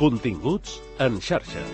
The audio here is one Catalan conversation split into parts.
Continguts en xarxa.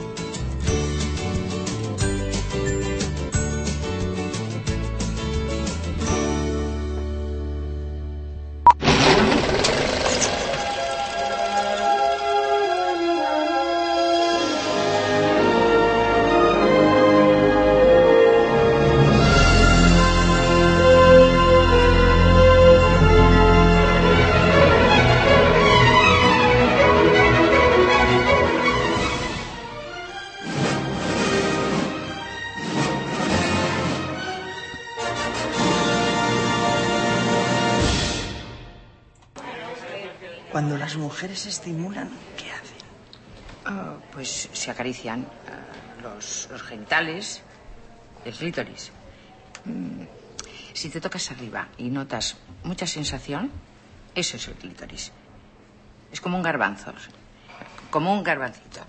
Cuando las mujeres se estimulan, ¿qué hacen? Pues se acarician los genitales, el clítoris. Si te tocas arriba y notas mucha sensación, eso es el clítoris. Es como un garbanzo, como un garbancito.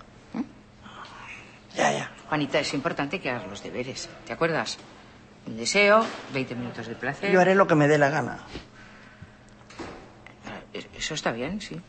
Ya. Juanita, es importante que hagas los deberes. ¿Te acuerdas? Un deseo, 20 minutos de placer. Yo haré lo que me dé la gana. Eso está bien, sí.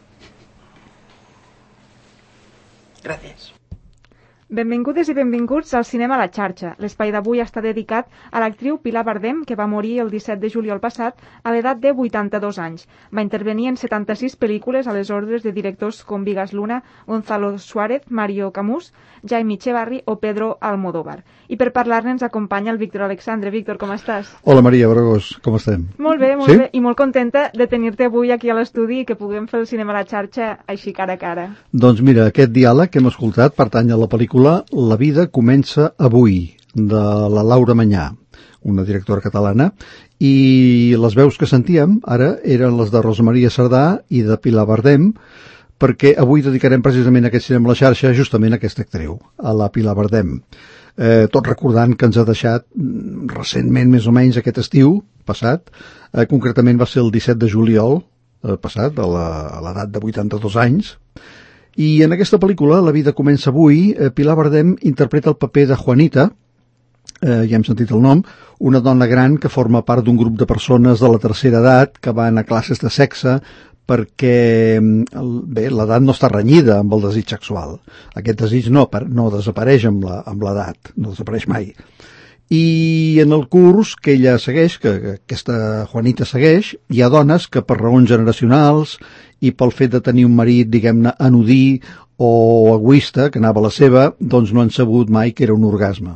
Gràcies. Benvingudes i benvinguts al Cinema a la xarxa. L'espai d'avui està dedicat a l'actriu Pilar Bardem, que va morir el 17 de juliol passat a l'edat de 82 anys. Va intervenir en 76 pel·lícules a les ordres de directors com Vigas Luna, Gonzalo Suárez, Mario Camus, Jaime Echevarri o Pedro Almodóvar. I per parlar-ne ens acompanya el Víctor Alexandre. Víctor, com estàs? Hola Maria Bragós, com estem? Molt bé, molt bé, i molt contenta de tenir-te avui aquí a l'estudi i que puguem fer el Cinema a la xarxa així cara a cara. Doncs mira, aquest diàleg que hem escoltat pertany a la pel·lícula La vida comença avui, de la Laura Manyà, una directora catalana, i les veus que sentíem ara eren les de Rosa Maria Sardà i de Pilar Bardem, perquè avui dedicarem precisament aquest Cinema a la xarxa justament a aquesta actriu, a la Pilar Bardem. Tot recordant que ens ha deixat recentment, més o menys aquest estiu passat, concretament va ser el 17 de juliol passat, a l'edat de 82 anys, i en aquesta pel·lícula, La vida comença avui, Pilar Bardem interpreta el paper de Juanita, ja hem sentit el nom, una dona gran que forma part d'un grup de persones de la tercera edat que van a classes de sexe perquè, bé, l'edat no està renyida amb el desig sexual. Aquest desig no desapareix amb l'edat, no desapareix mai. I en el curs que ella segueix, que aquesta Juanita segueix, hi ha dones que per raons generacionals i pel fet de tenir un marit, diguem-ne, anodí o egoista, que anava a la seva, doncs no han sabut mai que era un orgasme.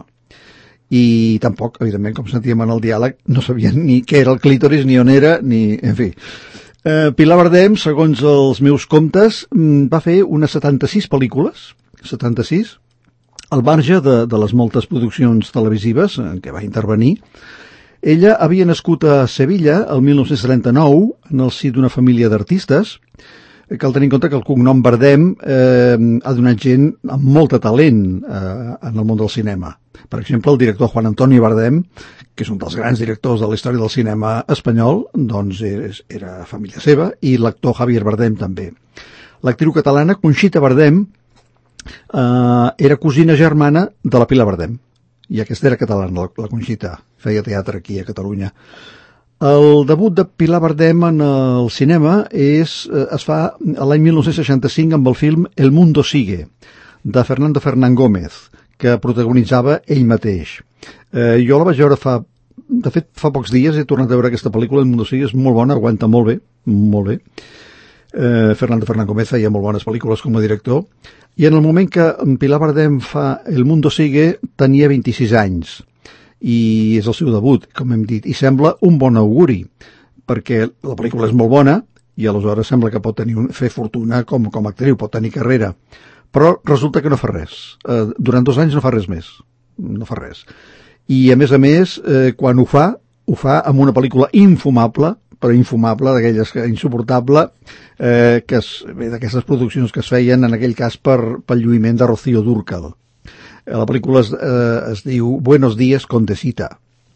I tampoc, evidentment, com sentíem en el diàleg, no sabien ni què era el clítoris, ni on era, ni... en fi. Pilar Bardem, segons els meus comptes, va fer unes 76 pel·lícules, 76, al marge de les moltes produccions televisives en què va intervenir. Ella havia nascut a Sevilla el 1939 en el si d'una família d'artistes. Cal tenir en compte que el cognom Bardem ha donat gent amb molt de talent en el món del cinema. Per exemple, el director Juan Antonio Bardem, que és un dels grans directors de la història del cinema espanyol, doncs era família seva, i l'actor Javier Bardem també. L'actriu catalana Conxita Bardem era cosina germana de la Pilar Bardem, i aquesta era catalana, la Conxita, feia teatre aquí a Catalunya. El debut de Pilar Bardem en el cinema es fa l'any 1965 amb el film El mundo sigue, de Fernando Fernán Gómez, que protagonitzava ell mateix. Jo la vaig veure de fet fa pocs dies, he tornat a veure aquesta pel·lícula, El mundo sigue, és molt bona, aguanta molt bé, molt bé. Fernando Fernán Gómez feia molt bones pel·lícules com a director, i en el moment que Pilar Bardem fa El mundo sigue tenia 26 anys, i és el seu debut, com hem dit, i sembla un bon auguri, perquè la pel·lícula és molt bona, i aleshores sembla que pot fer fortuna com a actriu, pot tenir carrera, però resulta que no fa res. Durant 2 anys no fa res més, no fa res. I a més, quan ho fa amb una pel·lícula infumable, però infumable, d'aquelles insuportable, d'aquestes produccions que es feien en aquell cas pel lluïment de Rocío Dúrcal. La pel·lícula es diu Buenos días, Condesita.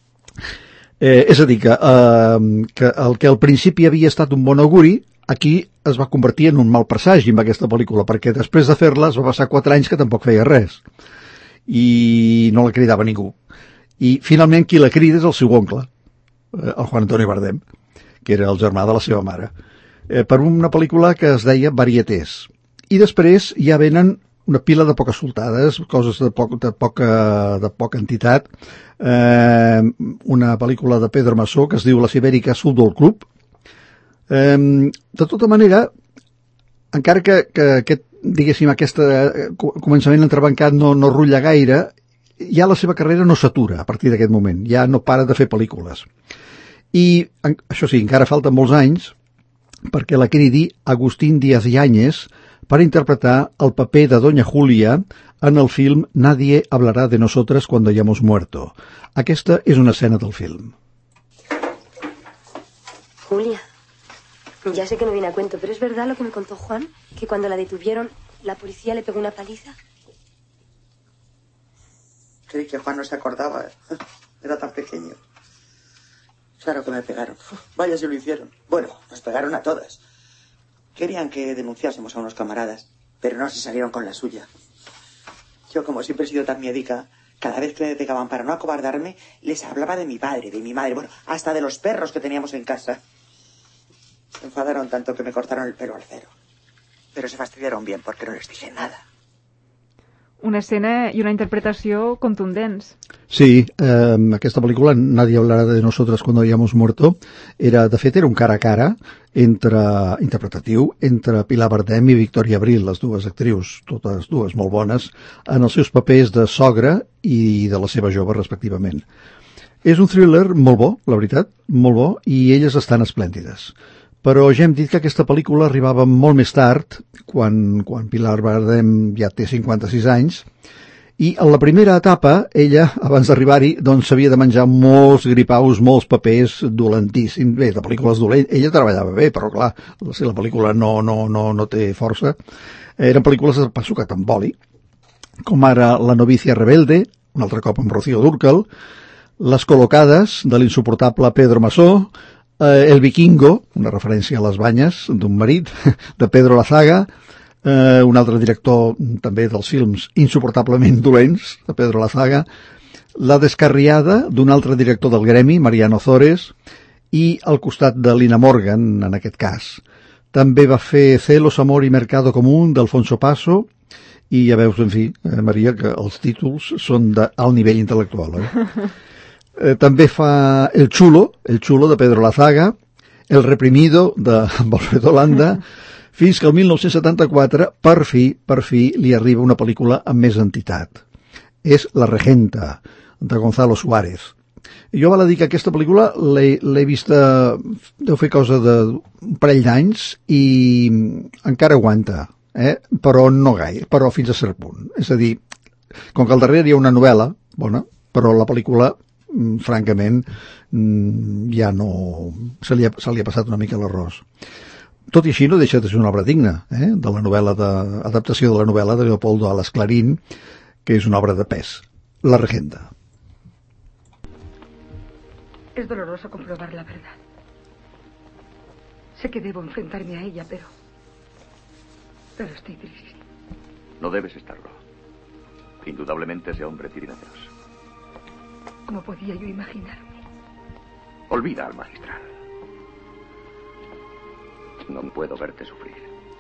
És a dir, que el que al principi havia estat un bon auguri, aquí es va convertir en un mal presagi amb aquesta pel·lícula, perquè després de fer-la es va passar 4 anys que tampoc feia res. I no la cridava ningú. I finalment qui la crida és el seu oncle, el Juan Antonio Bardem, que era el germà de la seva mare, per una pel·lícula que es deia Varietés. I després ja venen una pila de poques soltades, coses de poca entitat. Una pel·lícula de Pedro Masó que es diu Las Ibéricas Fútbol Club. De tota manera, encara que aquest, diguéssim, aquest començament entrebancat no rutlla gaire, ja la seva carrera no s'atura a partir d'aquest moment, ja no para de fer pel·lícules. I, això sí, encara falten molts anys perquè la cridi Agustín Díaz Yáñez per interpretar el paper de Doña Julia en el film Nadie hablará de nosotras cuando hayamos muerto. Aquesta és una escena del film. Julia, ya sé que no viene a cuento, pero ¿es verdad lo que me contó Juan? Que cuando la detuvieron, la policía le pegó una paliza. Creí que Juan no se acordaba. Era tan pequeño. Claro que me pegaron. Vaya si lo hicieron. Bueno, nos pegaron a todas. Querían que denunciásemos a unos camaradas, pero no se salieron con la suya. Yo, como siempre he sido tan miedica, cada vez que me pegaban para no acobardarme, les hablaba de mi padre, de mi madre, bueno, hasta de los perros que teníamos en casa. Se enfadaron tanto que me cortaron el pelo al cero. Pero se fastidiaron bien porque no les dije nada. Una escena i una interpretació contundents. Sí, aquesta pel·lícula, Nadie hablará de nosotras cuando hayamos muerto, de fet era un cara a cara interpretatiu entre Pilar Bardem i Victoria Abril, les dues actrius, totes dues molt bones, en els seus papers de sogra i de la seva jove, respectivament. És un thriller molt bo, la veritat, molt bo, i elles estan esplèndides. Però ja hem dit que aquesta pel·lícula arribava molt més tard, quan Pilar Bardem ja té 56 anys, i en la primera etapa, ella, abans d'arribar-hi, doncs s'havia de menjar molts gripaus, molts papers dolentíssims. Bé, de pel·lícules dolents, ella treballava bé, però clar, si la pel·lícula no té força. Eren pel·lícules de pa sucat amb oli, com ara La novicia rebelde, un altre cop amb Rocío Dúrcal, Les col·locades, de l'insuportable Pedro Masó, El vikingo, una referència a les banyes d'un marit, de Pedro Lazaga, un altre director també dels films insuportablement dolents, de Pedro Lazaga, La descarriada, d'un altre director del gremi, Mariano Zores, i al costat de Lina Morgan, en aquest cas. També va fer Celos, amor i mercado común, d'Alfonso Paso, i ja veus, en fi, Maria, que els títols són d'alt nivell intel·lectual, també fa El chulo de Pedro Lazaga, El reprimido de Alfredo Landa, fins que el 1974 per fi li arriba una pel·lícula amb més entitat. És La regenta, de Gonzalo Suárez. Jo val a dir que aquesta pel·lícula l'he vista, deu fer cosa d'un parell d'anys i encara aguanta, però no gaire, però fins a cert punt. És a dir, com que al darrere hi ha una novel·la bona, però la pel·lícula francament ja no se li ha passat una mica l'arròs. Tot i així no deixa de ser una obra digna, de la novel·la adaptació de la novel·la de Leopoldo Alas Clarín, que és una obra de pes, La regenta. Es doloroso comprobar la verdad. Sé que debo enfrentarme a ella, pero estoy triste. No debes estarlo. Indudablemente ese hombre tiene Dios. ¿Cómo podía yo imaginarme? Olvida al magistral. No puedo verte sufrir.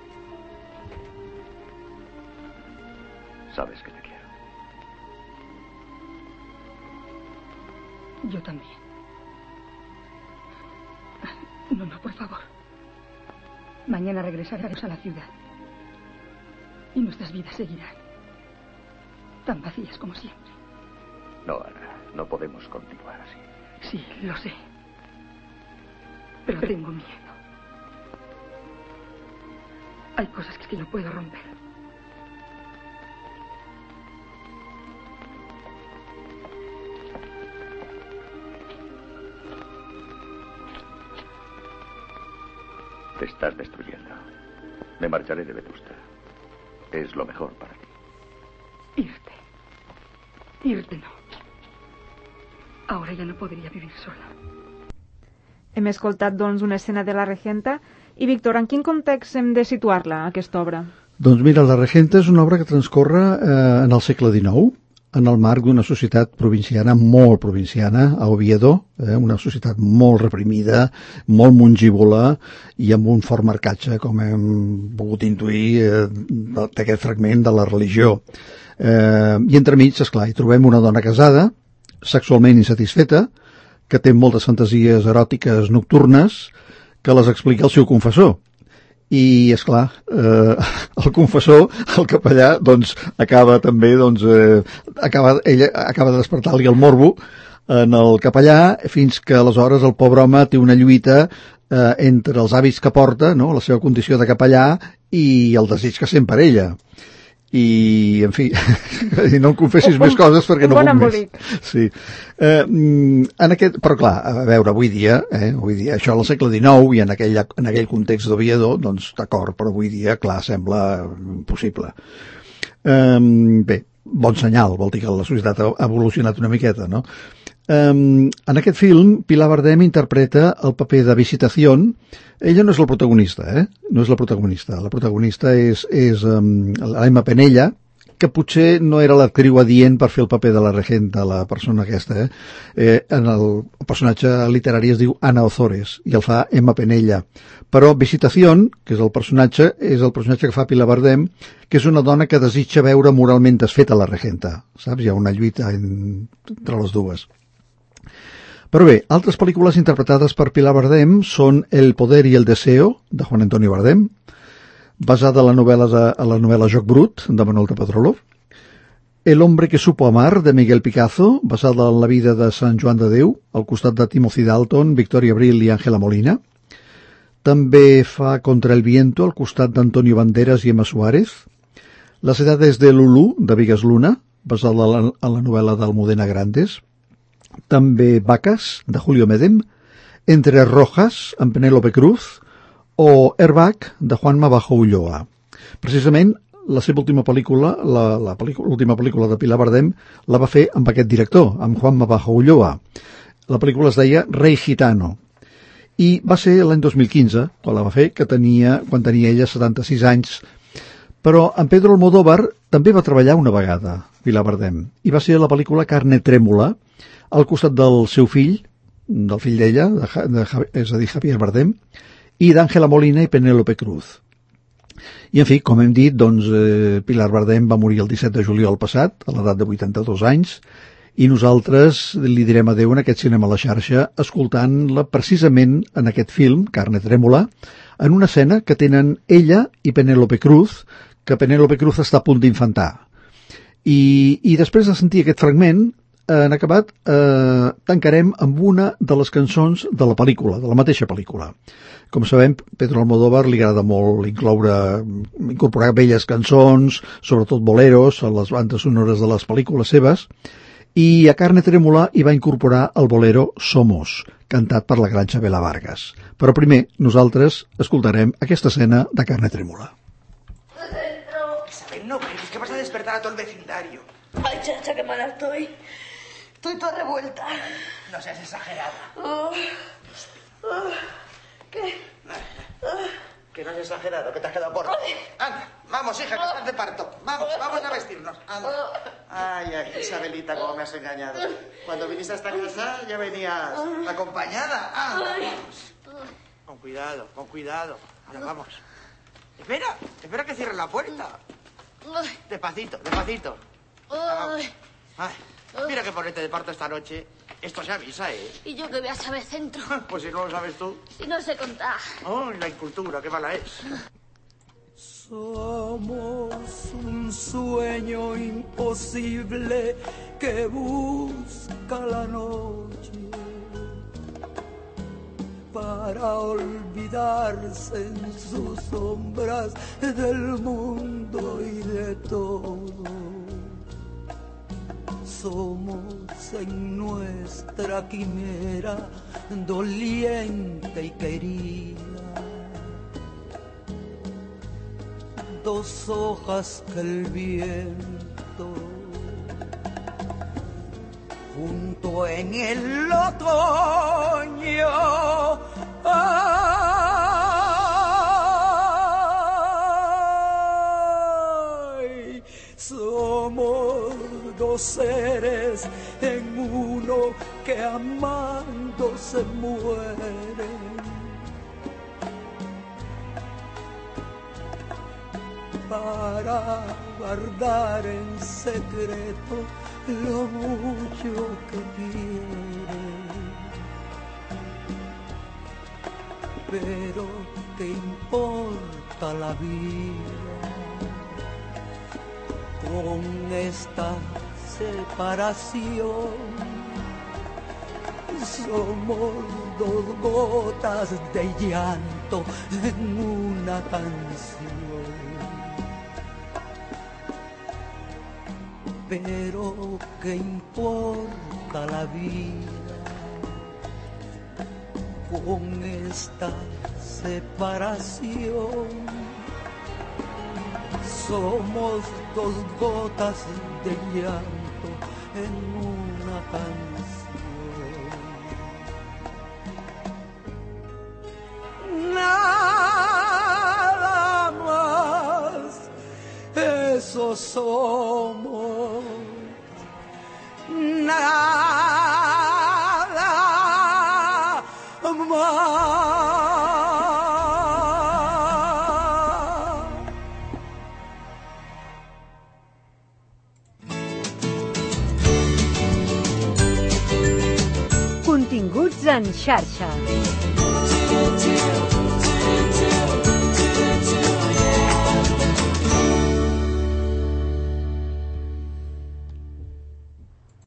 Sabes que te quiero. Yo también. No, por favor. Mañana regresaremos a la ciudad. Y nuestras vidas seguirán tan vacías como siempre. No, Ana, no podemos continuar así. Sí, lo sé. Pero tengo miedo. Hay cosas que no puedo romper. Te estás destruyendo. Me marcharé de Vetusta. Es lo mejor para ti. Irte no. Ahora ja no podria vivir sola. Hem escoltat, doncs, una escena de La regenta. I, Víctor, en quin context hem de situar-la, aquesta obra? Doncs mira, La regenta és una obra que transcorre en el segle XIX, en el marc d'una societat provinciana, molt provinciana, a Oviedo, una societat molt reprimida, molt mongívola i amb un fort marcatge, com hem pogut intuir d'aquest fragment de la religió. I entremig, esclar, hi trobem una dona casada, sexualment insatisfeta, que té moltes fantasies eròtiques nocturnes, que les explica el seu confessor. I, esclar, el confessor, el capellà, doncs, acaba també, doncs, ella acaba de despertar-li el morbo en el capellà, fins que aleshores el pobre home té una lluita entre els hàbits que porta, no?, la seva condició de capellà, i el desig que sent per ella. I, en fi, no em confessis més coses perquè no puc més. Sí. Però clar, a veure, avui dia, això al segle XIX i en aquell context d'Oviedo, doncs d'acord, però avui dia, clar, sembla impossible. Bé, bon senyal, vol dir que la societat ha evolucionat una miqueta, no? En aquest film, Pilar Bardem interpreta el paper de Visitación. Ella no és la protagonista, no és la protagonista. La protagonista és l'Emma Penella, que potser no era l'actriu adient per fer el paper de la regenta, la persona aquesta. El personatge literari es diu Ana Ozores i el fa Emma Penella. Però Visitación, que és el personatge que fa Pilar Bardem, que és una dona que desitja veure moralment desfeta la regenta. Saps? Hi ha una lluita entre les dues. Però bé, altres pel·lícules interpretades per Pilar Bardem són El poder y el deseo, de Juan Antonio Bardem, basada en la novel·la Joc brut, de Manuel de Pedrolo, El hombre que supo amar, de Miguel Picazo, basada en la vida de Sant Joan de Déu, al costat de Timothy Dalton, Victoria Abril i Ángela Molina. També fa Contra el viento, al costat d'Antonio Banderas i Emma Suárez. Las edades de Lulú, de Vigas Luna, basada en la novel·la d'Almudena Grandes. També Vacas, de Julio Medem, Entre Rojas, amb Penélope Cruz, o Airbag, de Juanma Bajo Ulloa. Precisament, la seva última pel·lícula, l'última pel·lícula de Pilar Bardem, la va fer amb aquest director, amb Juanma Bajo Ulloa. La pel·lícula es deia Rei Gitano. I va ser l'any 2015, quan la va fer, quan tenia ella 76 anys. Però en Pedro Almodóvar també va treballar una vegada, Pilar Bardem, i va ser la pel·lícula Carne Trèmola, al costat del seu fill, del fill d'ella, és a dir, Javier Bardem, i d'Àngela Molina i Penélope Cruz. I, en fi, com hem dit, doncs, Pilar Bardem va morir el 17 de juliol passat, a l'edat de 82 anys, i nosaltres li direm adeu en aquest Cinema a la xarxa, escoltant-la precisament en aquest film, Carne Trèmola, en una escena que tenen ella i Penélope Cruz, que Penélope Cruz està a punt d'infantar. I després de sentir aquest fragment, en acabat, tancarem amb una de les cançons de la pel·lícula, de la mateixa pel·lícula. Com sabem, Pedro Almodóvar li agrada molt incorporar belles cançons, sobretot boleros, a les bandes sonores de les pel·lícules seves, i a Carne Trèmola hi va incorporar el bolero Somos, cantat per la gran Chabela Vargas. Però primer, nosaltres escoltarem aquesta escena de Carne Trèmola. Isabel, no crees que vas a despertar a todo el vecindario. Ay, chacha, qué mala estoy. Estoy toda revuelta. No seas exagerada. ¿Qué? Que no has exagerado, que te has quedado por... Anda, vamos, hija, que estás de parto. Vamos a vestirnos. Anda. Ay, Isabelita, cómo me has engañado. Cuando viniste a esta casa ya venías acompañada. Anda, vamos. Con cuidado. Ahora vamos. Espera que cierre la puerta. Despacito. Vamos. Ay, mira que ponerte de parto esta noche. Esto se avisa, ¿eh? ¿Y yo qué voy a saber centro? Pues si no lo sabes tú. Si no sé contar. Oh, la incultura, qué mala es. Somos un sueño imposible que busca la noche para olvidarse en sus sombras del mundo y de todo. Somos en nuestra quimera doliente y querida, dos hojas que el viento junto en el otoño ay, somos dos dos seres en uno que amando se mueren. Para guardar en secreto lo mucho que quieren. Pero ¿qué importa la vida con esta separación? Somos dos gotas de llanto en una canción. Pero ¿qué importa la vida con esta separación? Somos dos gotas de llanto en una canción. Nada más, eso somos. Nada más. Continguts en xarxa.